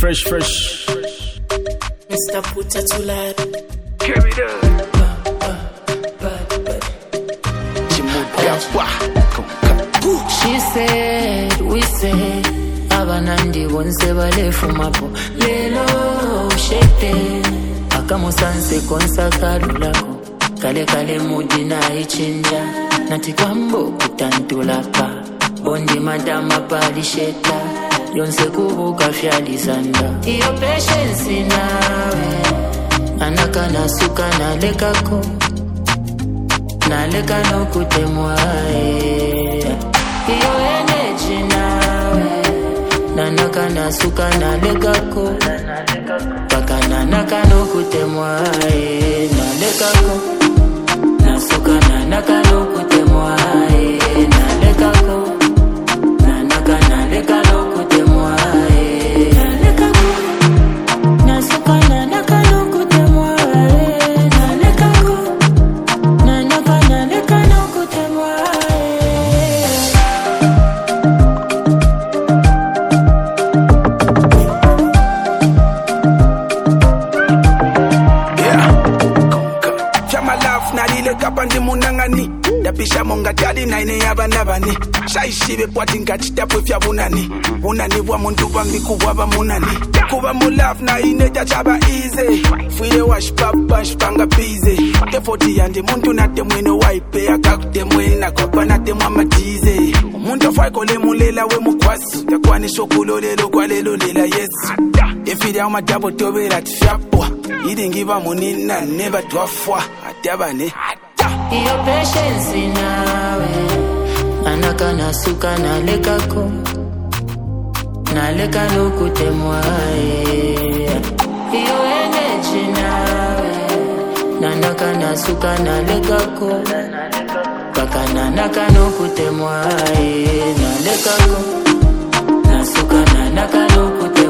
Fresh. Mr. Puta too loud. Carry that. She said, we said, abanandi bonse bale fumapo. Lelo shete, akamusanse konsakalu lako. Kale mudi na ichinja, nati kwambo kutantulapa. Bondi madama palisheta, yonse kubuka fyalizanda. Iyo patience nawe, anaka nasuka na lekako. Na leka no kutemwae. Iyo energy nawe, nanaka nasuka na lekako. Paka nanaka no kutemwae. Na lekako, nasuka nanaka no kutemwae. Na lekako, nanaka na leka no kutemwae. Na lekako, nasuka nanaka no kutemwae. Na lekako, nanaka na leka no kutemwae. Kapandi munangani dapisha monga tali naine yabanabani shaishibe kwati ngachitapo fya bunani bwa muntu bangi kuba munani kuba mu love na ine tachaba easy fire wash bash panga busy tefoti yandi muntu nate mwino wipe akakute mwena kwa nate mama tize umuntu fayiko lemulela we mukwasi takwani shokulolelo kwalelo lela yes efiri ama double tobera tfyapwa idingiba munina never twafwa atabane. Iyo patience nawe, anaka nasuka na lekako. Na leka no kutemwae. Iyo energy nawe, nanaka nasuka na lekako. Paka nanaka no kutemwae. Na lekako, nasuka nanaka no kutemwae.